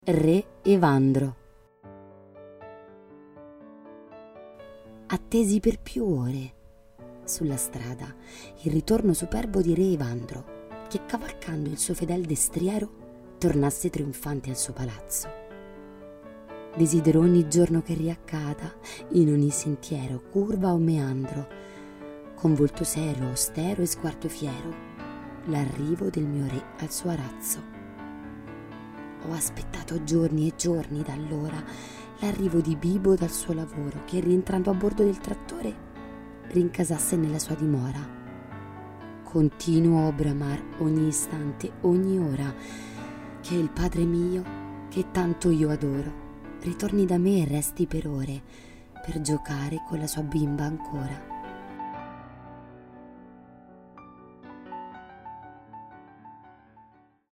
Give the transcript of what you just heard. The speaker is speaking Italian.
Re Evandro. Attesi per più ore sulla strada il ritorno superbo di Re Evandro, che cavalcando il suo fedel destriero tornasse trionfante al suo palazzo. Desidero ogni giorno che riaccada, in ogni sentiero, curva o meandro, con volto serio, austero e sguardo fiero, l'arrivo del mio re al suo arazzo. Ho aspettato giorni e giorni da allora l'arrivo di Bibo dal suo lavoro, che rientrando a bordo del trattore rincasasse nella sua dimora. Continuo a bramar ogni istante, ogni ora, che il padre mio, che tanto io adoro, ritorni da me e resti per ore, per giocare con la sua bimba ancora.